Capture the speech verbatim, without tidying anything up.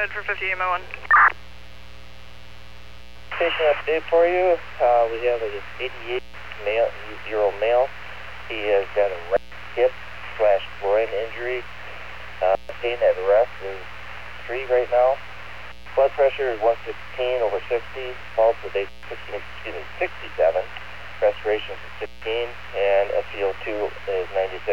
ahead for fifty M O one. Station update for you. Uh, we have an eighty-eight male, year old male. He has got a right hip slash groin injury. Uh, pain at rest is three right now. Blood pressure is one sixteen over sixty. Pulse is eight, sixteen, excuse me, sixty-seven. Respiration is sixteen, and S p O two is ninety-six.